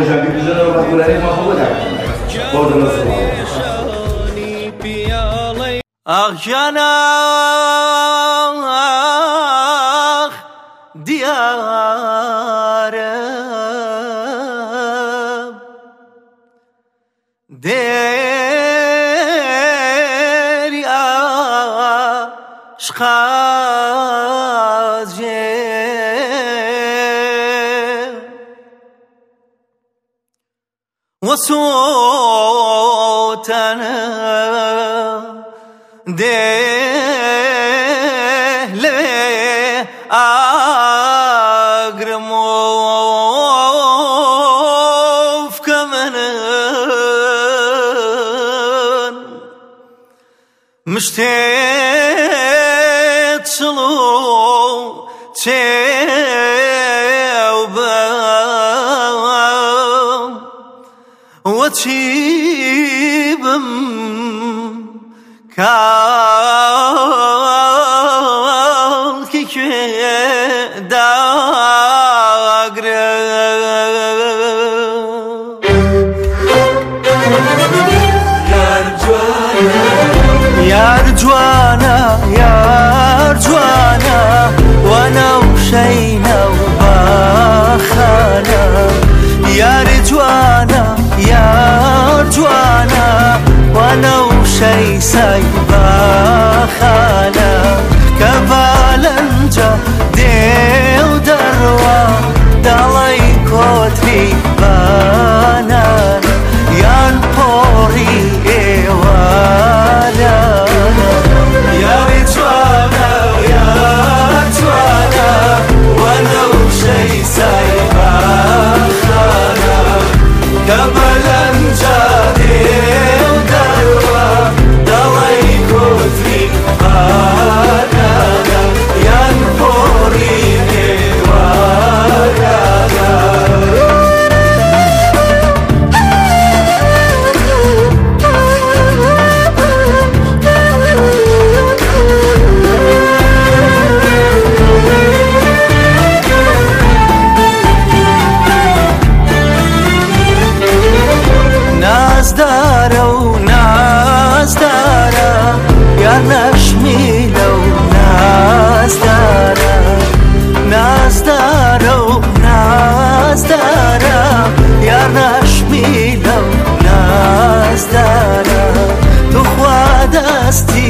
esempio bisogna calcolare ma poco potano solo جناح ديارم ديري عشق وصوتنا دهلي أقرموف كمنن مشتيت شلو تيوبم وتشيبم كالكي يا رجوانا وانا وشينا وباخانا يا رجوانا وانا وشي سايباخانا كبالنجا ديو دروا دالي كوتري بانان يان بوري ايوانا يا رجوانا وانا وشي سايباخانا كبالنجا ديو دروا دالي كوتري بانان يان بوري ايوانا ناز دارا يا نشميلة وناز دارا يا نشميلة وناز دارا تخوى دستي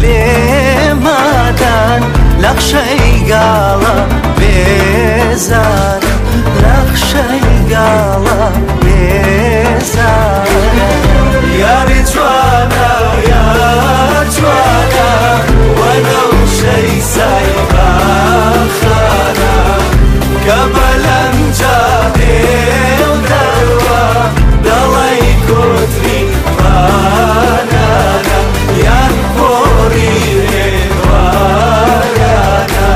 لمدان لخشي قالا بزار لخشي قالا بزار يا رجوانا وانا وشي سايباخانا كبالنجا ديو دروا دالي كوتري بانانا يان بوري ريدوانا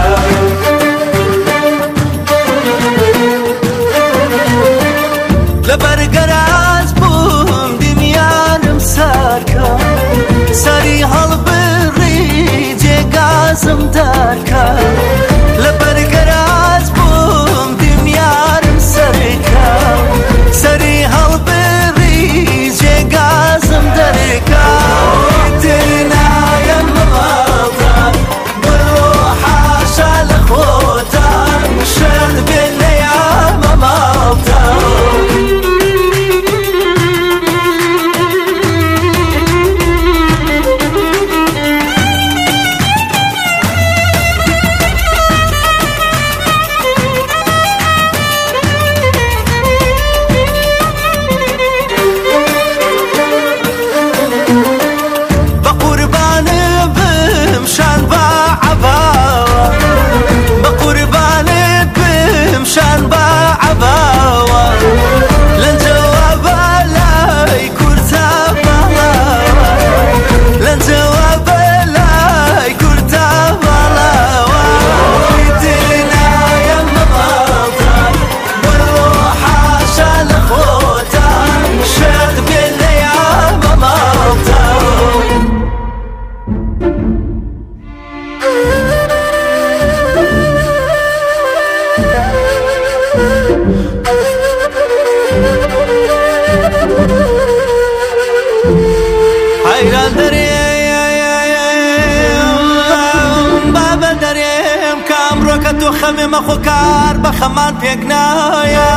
تۆ خەمێمە خۆکار بە خەمان پێک نایە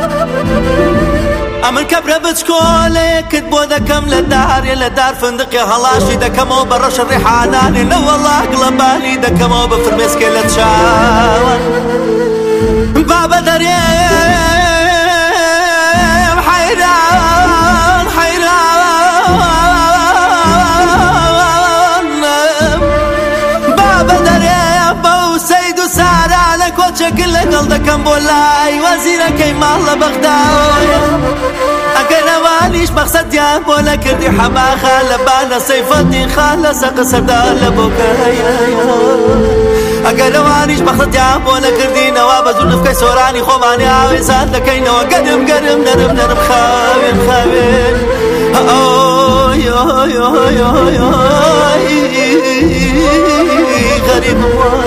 ئەمن کەبرە بچکۆلێکت بۆ دەکەم لە دارێ لە دار فندقێ هەڵاشی دەکەمەوە بە ڕەشە ڕێحانانێ نەوەڵا گڵەبالی دەکەمەوە بە فرمێسکێ لە چاوە بابە دەرێم حەیران حەیران بابە دەرێم بەو سەید و سارانە کۆچەکن لەگەڵ دەکەم بۆ لای وەزیرەکەی ماڵ لە بەغداوە ئەگەر ئەوانیش مەقسەدیان بۆ نەکردی حەماخە لە بانە سەیفەدین خان لە سەر قسەدا لە بۆکەیە ئەگەر ئەوانیش مەقسەدیان بۆ نەکردینەوە بە زوو نفکەی سۆرانی خۆمانی ئاوێزان دەکەینەوە گەرم گەرم نەرم نەرم خاوێن خاوێن غەریب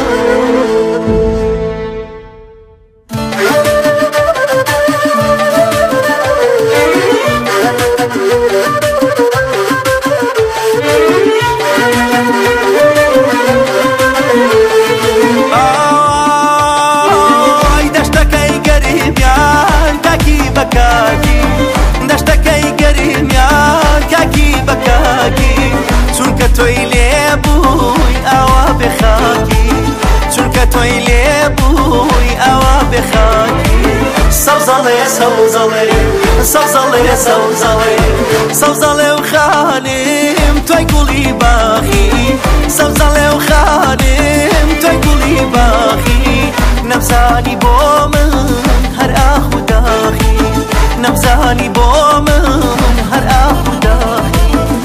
دەشتەکەی گەریمیان کاکی بەکاکی چونکە تۆی لێبووی ئەوە بخاکی چونکە تۆی لێبووی ئەوە بخاکی سەوزەڵێ سەوزەڵێ سەوزەڵێ سەوزەڵێ سەوزەڵێ و خانم توی گوڵی باخی سەوزەڵێ و خانم توی گوڵی باخی نەمزانی بۆ من هەر ئاخ و داخی نەمزانی بۆ من هەر ئاخ و داخی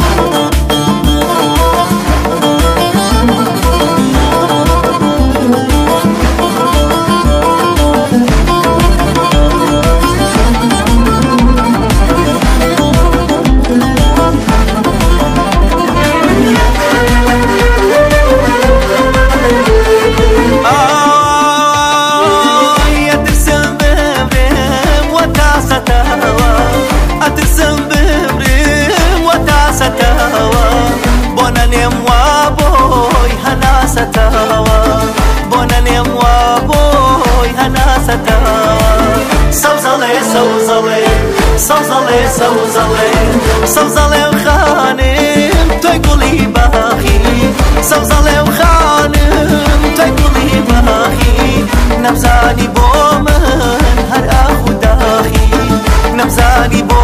سەوزەڵێ و خانم تۆی گوڵی باخی سەوزەڵێ و خانم تۆی گوڵی باخی نەمزانی بۆ من هەر ئاخ و داخی نەمزانی بۆ